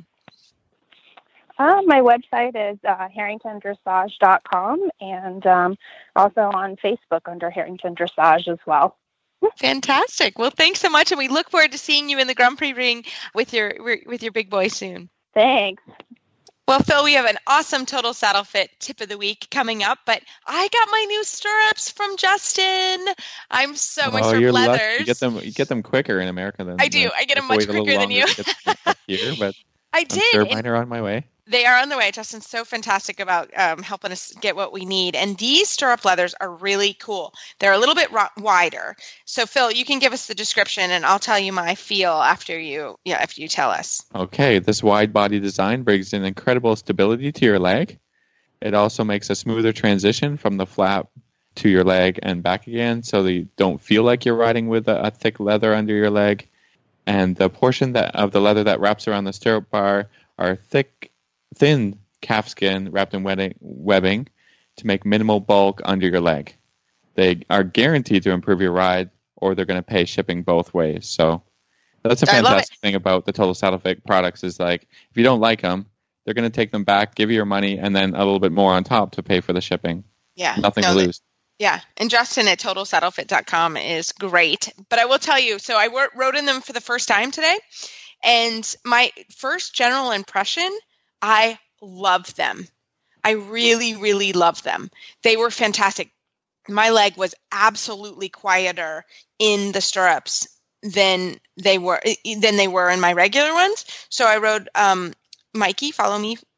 Uh, my website is uh, harrington dressage dot com, and um, also on Facebook under Harrington Dressage as well. Fantastic. Well, thanks so much, and we look forward to seeing you in the Grand Prix ring with your with your big boy soon. Thanks. Well, Phil, we have an awesome Total Saddle Fit tip of the week coming up, but I got my new stirrups from Justin. I'm so much oh, for you're leathers. lucky. You get them. You get them quicker in America than I do. uh, I get them have to much wait a little quicker than longer you. to get them up here, but I I'm did. sure and- mine are on my way. They are on the way. Justin's so fantastic about um, helping us get what we need. And these stirrup leathers are really cool. They're a little bit ro- wider. So, Phil, you can give us the description, and I'll tell you my feel after you, yeah, after you tell us. Okay, this wide body design brings an incredible stability to your leg. It also makes a smoother transition from the flap to your leg and back again, so that you don't feel like you're riding with a, a thick leather under your leg. And the portion that of the leather that wraps around the stirrup bar are thick, thin calfskin wrapped in wedding, webbing to make minimal bulk under your leg. They are guaranteed to improve your ride, or they're going to pay shipping both ways. So that's a I love fantastic thing about the Total Saddle Fit products is, like, if you don't like them, they're going to take them back, give you your money, and then a little bit more on top to pay for the shipping. Yeah. Nothing no, to they- lose. Yeah, and Justin at total saddle fit dot com is great. But I will tell you, so I wor- rode in them for the first time today, and my first general impression, I love them. I really, really love them. They were fantastic. My leg was absolutely quieter in the stirrups than they were than they were in my regular ones. So I rode um, Mikey, follow me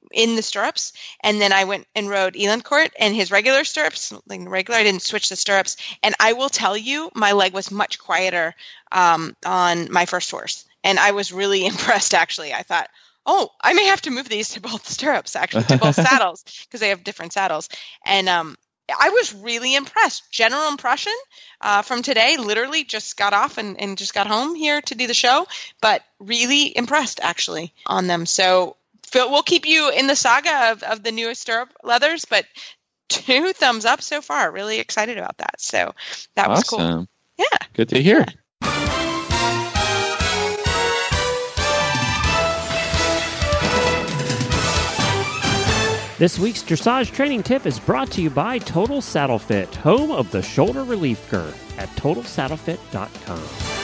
in the stirrups, and then I went and rode Elandcourt and his regular stirrups, like regular. I didn't switch the stirrups, and I will tell you, my leg was much quieter um, on my first horse, and I was really impressed. Actually, I thought, oh, I may have to move these to both stirrups, actually, to both saddles, because they have different saddles, and um, I was really impressed. General impression uh, from today, literally just got off and, and just got home here to do the show, but really impressed actually on them. So Phil, we'll keep you in the saga of, of the newest stirrup leathers, but two thumbs up so far. Really excited about that. So that was awesome. Cool. Yeah. Good to hear. Yeah. This week's dressage training tip is brought to you by Total Saddle Fit, home of the shoulder relief girth at total saddle fit dot com.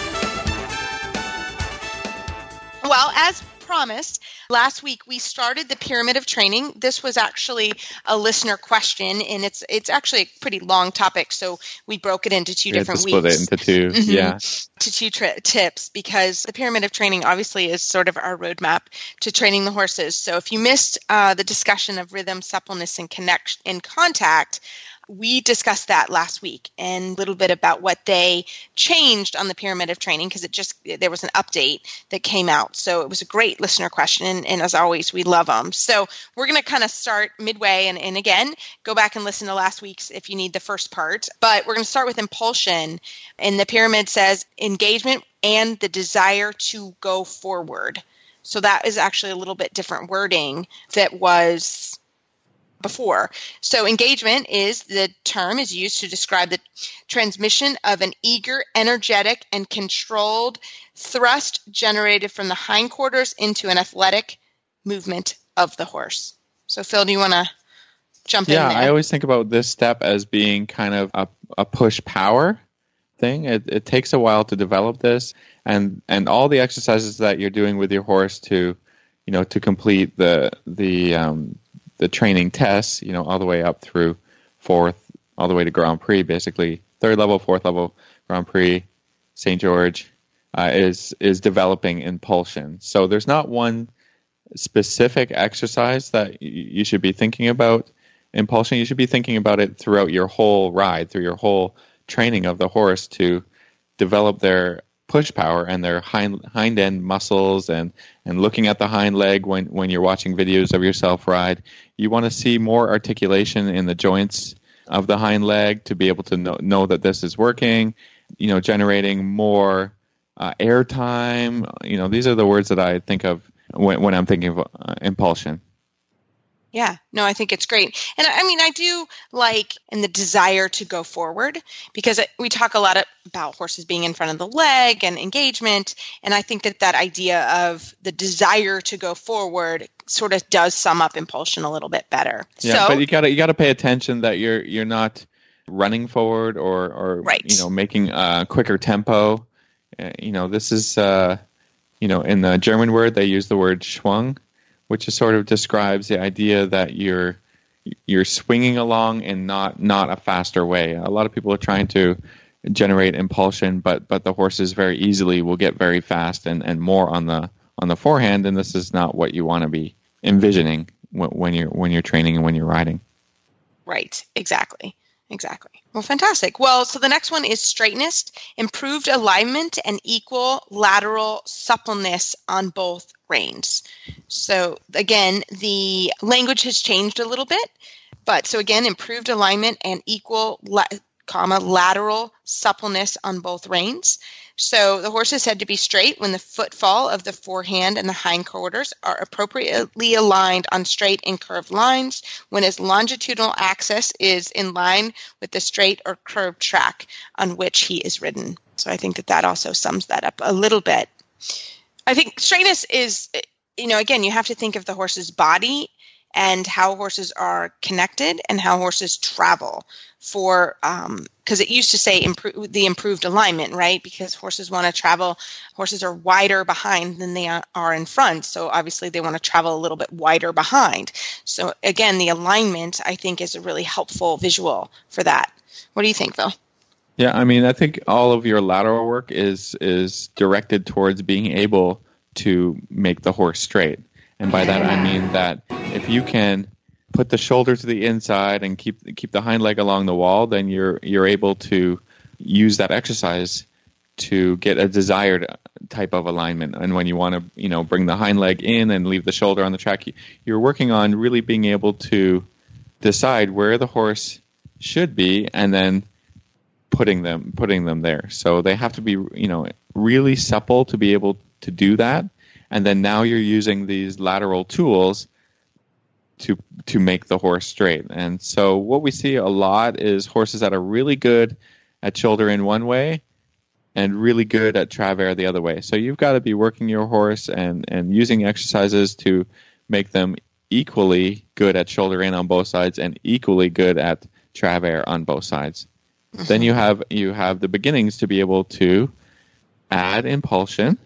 Well, as promised, last week we started the pyramid of training. This was actually a listener question, and it's it's actually a pretty long topic, so we broke it into two we different had to weeks. Split it into two, mm-hmm. yeah. To two tri- tips, because the pyramid of training obviously is sort of our roadmap to training the horses. So if you missed uh, the discussion of rhythm, suppleness, and connect and contact, we discussed that last week, and a little bit about what they changed on the pyramid of training, because it just there was an update that came out. So it was a great listener question, and, and as always, we love them. So we're going to kind of start midway, and, and again, go back and listen to last week's if you need the first part. But we're going to start with impulsion, and the pyramid says engagement and the desire to go forward. So that is actually a little bit different wording that was before. So engagement is the term is used to describe the transmission of an eager, energetic, and controlled thrust generated from the hindquarters into an athletic movement of the horse. So Phil, do you want to jump yeah, in there? Yeah, I always think about this step as being kind of a, a push power thing. It, it takes a while to develop this, and and all the exercises that you're doing with your horse to, you know, to complete the the um, the training tests, you know, all the way up through fourth, all the way to Grand Prix, basically third level, fourth level, Grand Prix, Saint George, uh, is is developing impulsion. So there's not one specific exercise that you should be thinking about impulsion. You should be thinking about it throughout your whole ride, through your whole training of the horse to develop their push power and their hind hind end muscles, and and looking at the hind leg when when you're watching videos of yourself ride. You want to see more articulation in the joints of the hind leg to be able to know, know that this is working, you know, generating more uh, air time. You know, these are the words that I think of when, when I'm thinking of uh, impulsion. Yeah, no, I think it's great. And I mean, I do like and the desire to go forward, because we talk a lot about horses being in front of the leg and engagement. And I think that that idea of the desire to go forward sort of does sum up impulsion a little bit better. Yeah, so, but you gotta you gotta pay attention that you're you're not running forward or or right. you know, making a quicker tempo. Uh, you know, this is uh, you know, in the German word they use the word Schwung, which is sort of describes the idea that you're you're swinging along in not not a faster way. A lot of people are trying to generate impulsion, but but the horses very easily will get very fast and, and more on the on the forehand, and this is not what you want to be envisioning when, when you're when you're training and when you're riding. Right. Exactly. Exactly. Well, fantastic. Well, so the next one is straightness, improved alignment, and equal lateral suppleness on both reins. So again, the language has changed a little bit, but so again, improved alignment and equal la- comma lateral suppleness on both reins. So the horse is said to be straight when the footfall of the forehand and the hindquarters are appropriately aligned on straight and curved lines, when his longitudinal axis is in line with the straight or curved track on which he is ridden. So I think that that also sums that up a little bit. I think straightness is, you know, again, you have to think of the horse's body and how horses are connected and how horses travel for, um, because it used to say improve, the improved alignment, right? Because horses want to travel, horses are wider behind than they are in front. So obviously they want to travel a little bit wider behind. So again, the alignment, I think, is a really helpful visual for that. What do you think, Phil? Yeah, I mean, I think all of your lateral work is is directed towards being able to make the horse straight. And by that, I mean that if you can put the shoulder to the inside and keep keep the hind leg along the wall, then you're you're able to use that exercise to get a desired type of alignment. And when you want to, you know, bring the hind leg in and leave the shoulder on the track, you're working on really being able to decide where the horse should be and then putting them putting them there. So they have to be, you know, really supple to be able to do that. And then now you're using these lateral tools to to make the horse straight. And so what we see a lot is horses that are really good at shoulder in one way and really good at travers the other way. So you've got to be working your horse and, and using exercises to make them equally good at shoulder in on both sides and equally good at travers on both sides. Mm-hmm. Then you have you have the beginnings to be able to add impulsion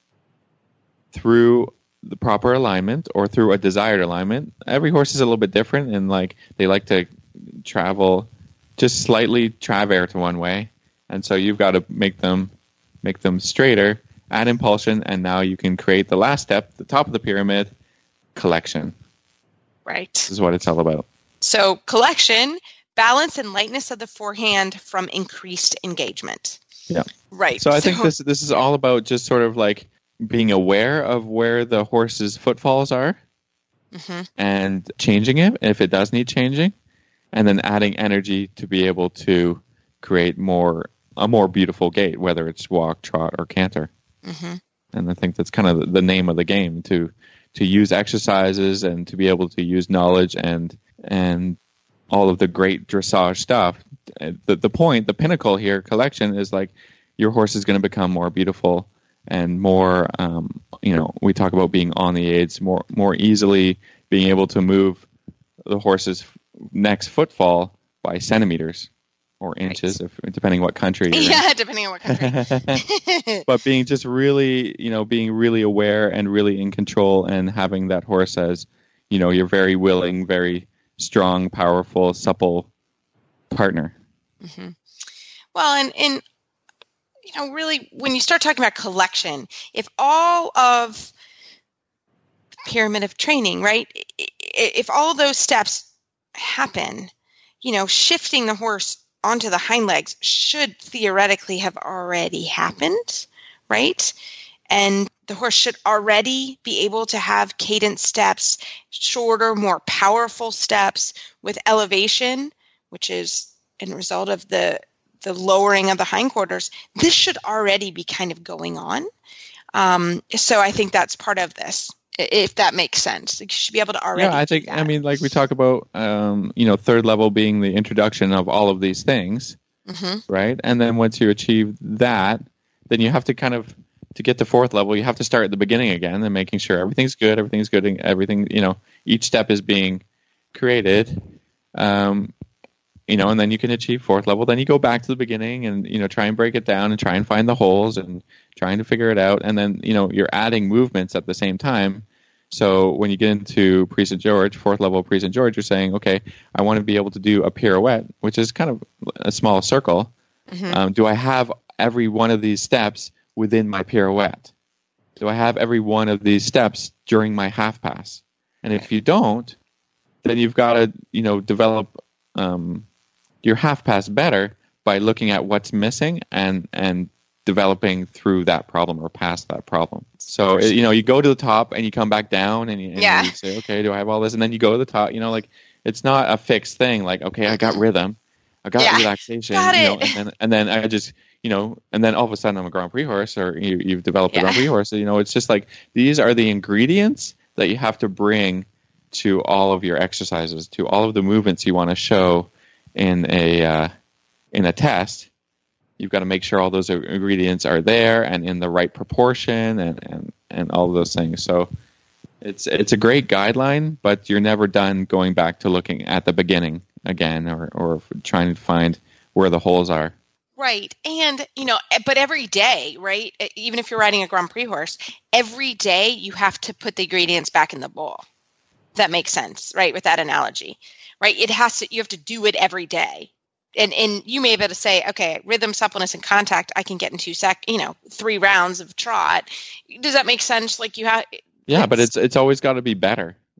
through the proper alignment or through a desired alignment. Every horse is a little bit different, and like they like to travel just slightly travers to one way, and so you've got to make them make them straighter, add impulsion, and now you can create the last step, the top of the pyramid, collection. Right. This is what it's all about. So collection, balance and lightness of the forehand from increased engagement. Yeah. Right. So I so, think this this is all about just sort of like being aware of where the horse's footfalls are mm-hmm. and changing it if it does need changing, and then adding energy to be able to create more a more beautiful gait, whether it's walk, trot, or canter. Mm-hmm. And I think that's kind of the name of the game, to to use exercises and to be able to use knowledge and and all of the great dressage stuff. The the point, the pinnacle here, collection, is like your horse is going to become more beautiful and more, um, you know, we talk about being on the aids, more more easily being able to move the horse's next footfall by centimeters or inches, right. if, depending what country you're yeah, in. depending on what country. But being just really, you know, being really aware and really in control, and having that horse as, you know, your very willing, very strong, powerful, supple partner. Mm-hmm. Well, and, and, you know, really, when you start talking about collection, if all of the pyramid of training, right, if all of those steps happen, you know, shifting the horse onto the hind legs should theoretically have already happened, right? And the horse should already be able to have cadence steps, shorter, more powerful steps with elevation, which is a result of the the lowering of the hindquarters. This should already be kind of going on. Um, so I think that's part of this, if that makes sense. You should be able to already. Yeah, I think, I mean, like we talk about, um, you know, third level being the introduction of all of these things, mm-hmm. right? And then once you achieve that, then you have to kind of, to get to fourth level, you have to start at the beginning again and making sure everything's good, everything's good, and everything, you know, each step is being created. Um, You know, and then you can achieve fourth level. Then you go back to the beginning and, you know, try and break it down and try and find the holes and trying to figure it out. And then, you know, you're adding movements at the same time. So when you get into Prix Saint George, fourth level Prix Saint George, you're saying, okay, I want to be able to do a pirouette, which is kind of a small circle. Mm-hmm. Um, do I have every one of these steps within my pirouette? Do I have every one of these steps during my half pass? And if you don't, then you've got to, you know, develop um, your half pass better by looking at what's missing and and developing through that problem or past that problem. So, you know, you go to the top and you come back down and you, and yeah. you say, okay, do I have all this? And then you go to the top, you know, like it's not a fixed thing. Like, okay, I got rhythm. I got yeah. relaxation. Got you know, it. and then, and then I just, you know, and then all of a sudden I'm a Grand Prix horse, or you, you've developed yeah. a Grand Prix horse. So, you know, it's just like, these are the ingredients that you have to bring to all of your exercises, to all of the movements you want to show in a, uh, in a test. You've got to make sure all those ingredients are there and in the right proportion and, and, and all of those things. So it's it's a great guideline, but you're never done going back to looking at the beginning again or, or trying to find where the holes are. Right. And, you know, but every day, right, even if you're riding a Grand Prix horse, every day you have to put the ingredients back in the bowl. That makes sense, right, with that analogy, right? It has to, you have to do it every day. And and you may be able to say, okay, rhythm, suppleness, and contact, I can get in two sec, you know, three rounds of trot. Does that make sense? Like you have, yeah, but it's it's always got to be better.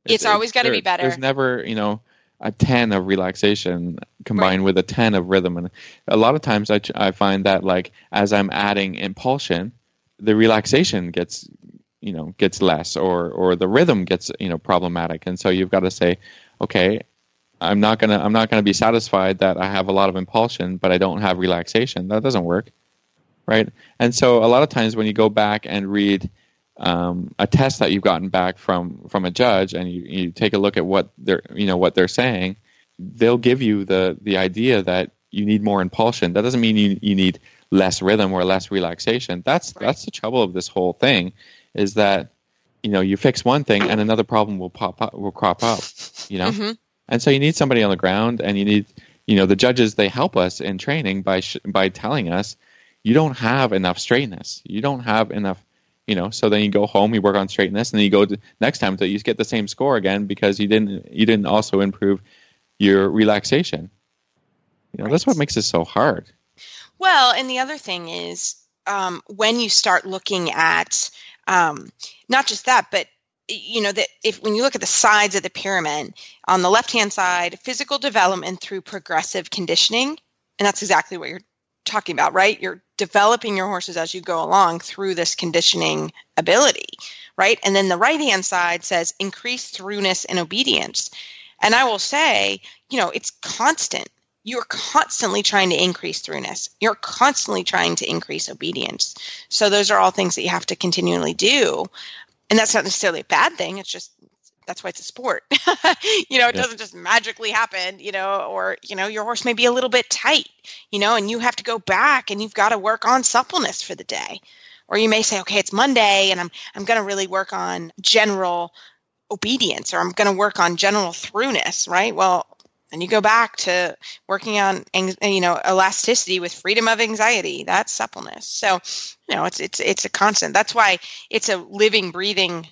It's, it's always got to be better. There's never, you know, a ten of relaxation combined right. with a ten of rhythm. And a lot of times I, I find that, like, as I'm adding impulsion, the relaxation gets, you know, gets less, or, or the rhythm gets, you know, problematic. And so you've got to say, okay, I'm not going to, I'm not going to be satisfied that I have a lot of impulsion, but I don't have relaxation. That doesn't work. Right. And so a lot of times when you go back and read um, a test that you've gotten back from, from a judge, and you, you take a look at what they're, you know, what they're saying, they'll give you the, the idea that you need more impulsion. That doesn't mean you, you need less rhythm or less relaxation. That's, right. that's the trouble of this whole thing, is that, you know, you fix one thing and another problem will pop up, will crop up, you know? Mm-hmm. And so you need somebody on the ground, and you need, you know, the judges, they help us in training by, sh- by telling us, you don't have enough straightness. You don't have enough, you know, so then you go home, you work on straightness, and then you go to next time that you get the same score again because you didn't, you didn't also improve your relaxation. You know, right. That's what makes it so hard. Well, and the other thing is, um, when you start looking at, um, not just that, but you know, that if when you look at the sides of the pyramid, on the left-hand side, physical development through progressive conditioning, and that's exactly what you're talking about, right? You're developing your horses as you go along through this conditioning ability, right? And then the right-hand side says increase throughness and obedience. And I will say, you know, it's constant. You're constantly trying to increase throughness. You're constantly trying to increase obedience. So those are all things that you have to continually do. And that's not necessarily a bad thing. It's just, that's why it's a sport. you know, it yeah. doesn't just magically happen, you know, or, you know, your horse may be a little bit tight, you know, and you have to go back and you've got to work on suppleness for the day. Or you may say, okay, it's Monday and I'm, I'm going to really work on general obedience, or I'm going to work on general throughness, right? Well, and you go back to working on, you know, elasticity with freedom of anxiety. That's suppleness. So, you know, it's, it's, it's a constant. That's why it's a living, breathing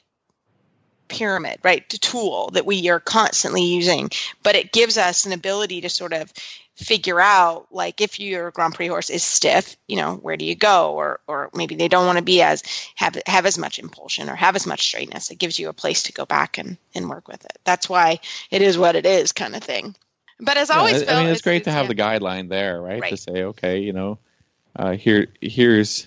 pyramid, right? The tool that we are constantly using, but it gives us an ability to sort of figure out, like, if your Grand Prix horse is stiff, you know, where do you go? Or, or maybe they don't want to be as, have, have as much impulsion or have as much straightness. It gives you a place to go back and, and work with it. That's why it is what it is, kind of thing. But as yeah, always, I Phil, mean, it's, it's great it's, to have yeah. the guideline there, right? right? To say, okay, you know, uh, here, here's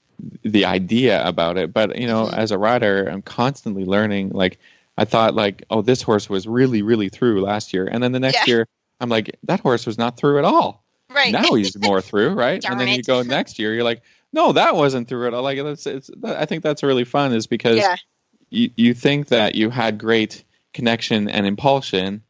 the idea about it. But, you know, mm-hmm. as a rider, I'm constantly learning. Like, I thought, like, oh, this horse was really, really through last year. And then the next yeah. year, I'm like, that horse was not through at all. Right. Now he's more through, right? Darn and then it. you go next year, you're like, no, that wasn't through at all. Like, it's, it's, I think that's really fun, is because yeah. you, you think that you had great connection and impulsion.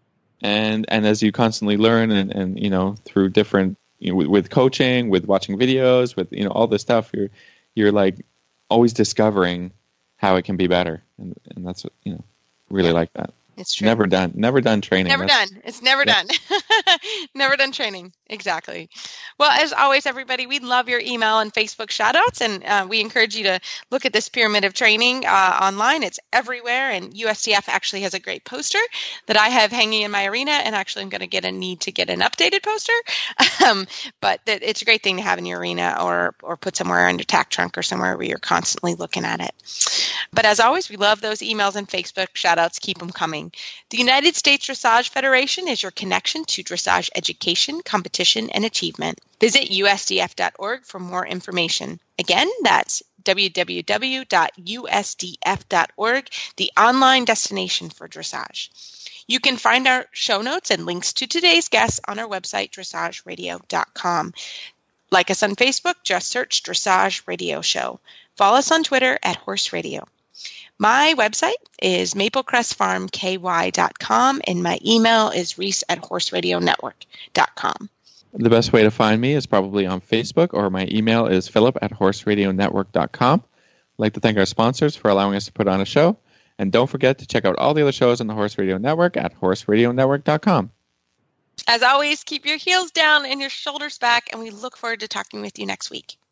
And and as you constantly learn, and, and you know, through different, you know, with, with coaching, with watching videos, with, you know, all this stuff, you're you're like always discovering how it can be better, and and that's what, you know, really like that. It's true. Never done. Never done training. Never That's, done. It's never yeah. done. Never done training. Exactly. Well, as always, everybody, we love your email and Facebook shout outs. And uh, we encourage you to look at this pyramid of training uh, online. It's everywhere. And U S D F actually has a great poster that I have hanging in my arena. And actually, I'm going to get a need to get an updated poster. um, but th- it's a great thing to have in your arena, or or put somewhere on your tack trunk or somewhere where you're constantly looking at it. But as always, we love those emails and Facebook shout outs. Keep them coming. The United States Dressage Federation is your connection to dressage education, competition, and achievement. Visit U S D F dot org for more information. Again, that's w w w dot u s d f dot org, the online destination for dressage. You can find our show notes and links to today's guests on our website, dressage radio dot com. Like us on Facebook, just search Dressage Radio Show. Follow us on Twitter at Horse Radio. My website is maple crest farm k y dot com, and my email is reese at horse radio network dot com. The best way to find me is probably on Facebook, or my email is philip at horse radio network dot com. I'd like to thank our sponsors for allowing us to put on a show. And don't forget to check out all the other shows on the Horse Radio Network at horse radio network dot com. As always, keep your heels down and your shoulders back, and we look forward to talking with you next week.